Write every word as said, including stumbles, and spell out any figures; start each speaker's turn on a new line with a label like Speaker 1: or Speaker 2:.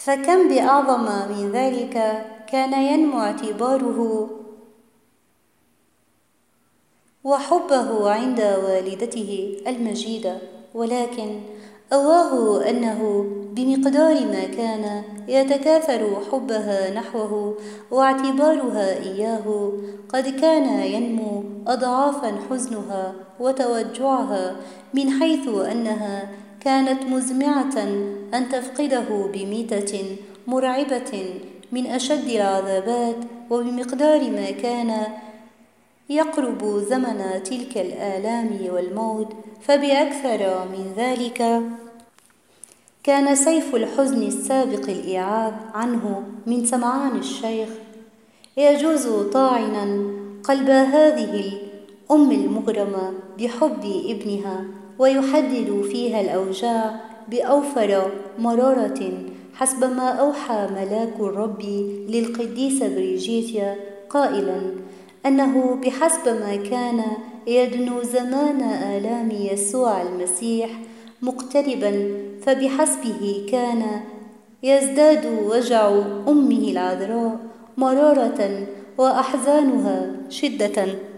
Speaker 1: فكم بأعظم من ذلك كان ينمو اعتباره وحبه عند والدته المجيدة، ولكن أواه أنه بمقدار ما كان يتكاثر حبها نحوه واعتبارها إياه، قد كان ينمو أضعافا حزنها وتوجعها، من حيث أنها كانت مزمعة أن تفقده بميتة مرعبة من أشد العذابات. وبمقدار ما كان يقرب زمن تلك الآلام والموت، فبأكثر من ذلك كان سيف الحزن السابق الإعاق عنه من سمعان الشيخ يجوز طاعنا قلب هذه الأم المغرمة بحب ابنها، ويحدد فيها الأوجاع بأوفر مرارة، حسب ما أوحى ملاك الرب للقديسة بريجيتيا قائلا أنه بحسب ما كان يدنو زمان آلام يسوع المسيح مقتربا، فبحسبه كان يزداد وجع أمه العذراء مرارة وأحزانها شدة.